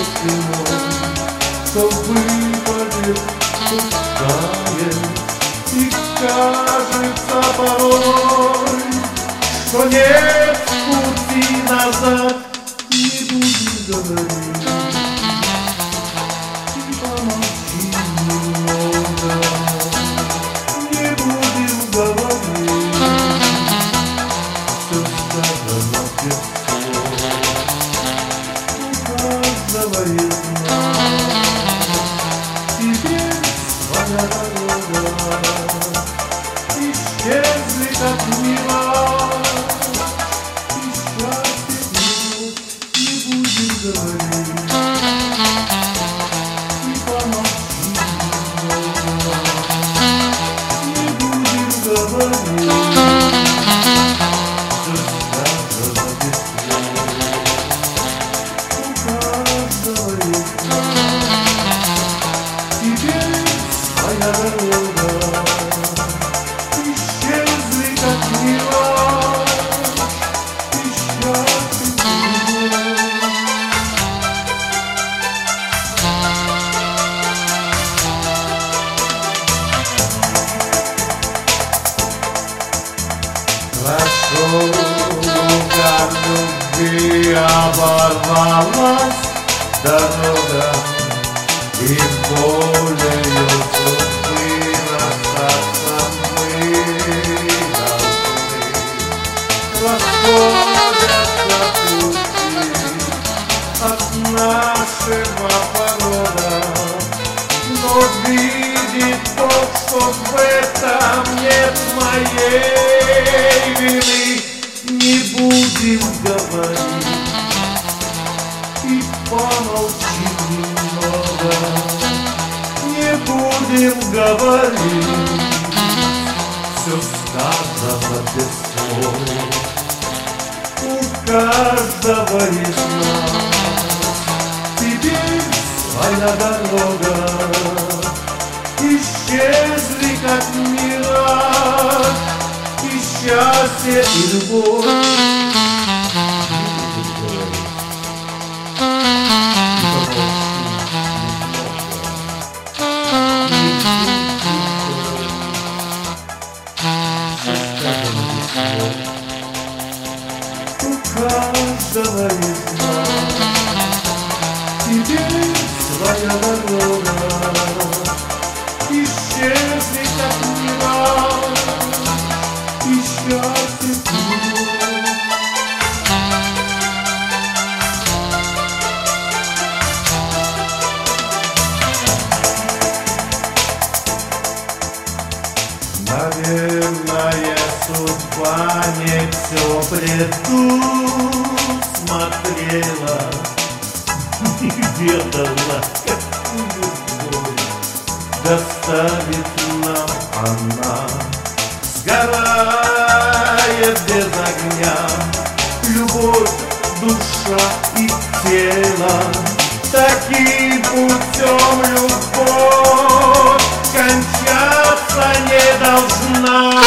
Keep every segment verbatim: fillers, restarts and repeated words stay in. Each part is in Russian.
если мой, что выпадет, пускай. И кажется порой, что нет пути назад. Не будем говорить и помолчи немного. Не будем говорить, все сказано без слов. У каждого из нас теперь своя дорога. Исчезли как мираж, и счастье минут не будем говорить, и помолчи немного. Не будем говорить, все сказано без слов. У каждого из нас теперь своя дорога. Исчезли как мираж, и счастье минут. Прошел как любви оборвалась дорога, и болею судьбы расстаться мы должны. Расходятся пути от нашего порода, но видит Бог, что в этом нет моей вины. Не будем говорить и помолчи немного. Не будем говорить, все сказано без слов. У каждого из нас теперь своя дорога. Исчезли как мираж, и счастье, и любовь. У каждого из нас теперь своя дорога. Исчезли как мираж, и счастье минут. Наверное, судьба не все предусмотрела, не ведала, какую боль доставит нам она. Сгорает без огня любовь, душа и тело. Таким путем любовь кончаться не должна.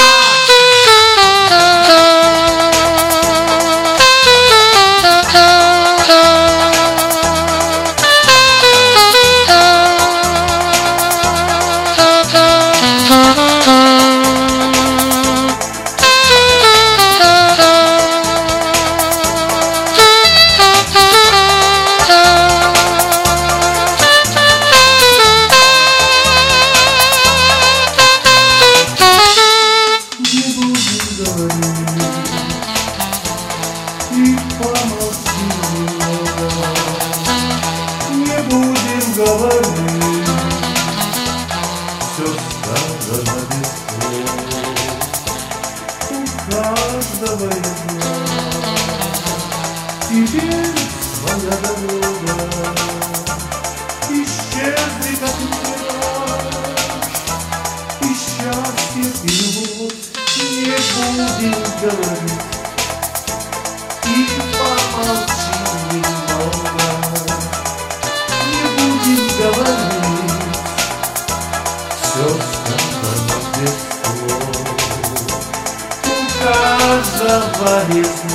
И помолчи немного. Не будем говорить, все сказано без слов. У каждого из нас теперь своя дорога. Исчезли как мираж, и счастье, и любовь. Не будем говорить и помолчи немного. Не будем говорить, все сказано без слов. У каждого из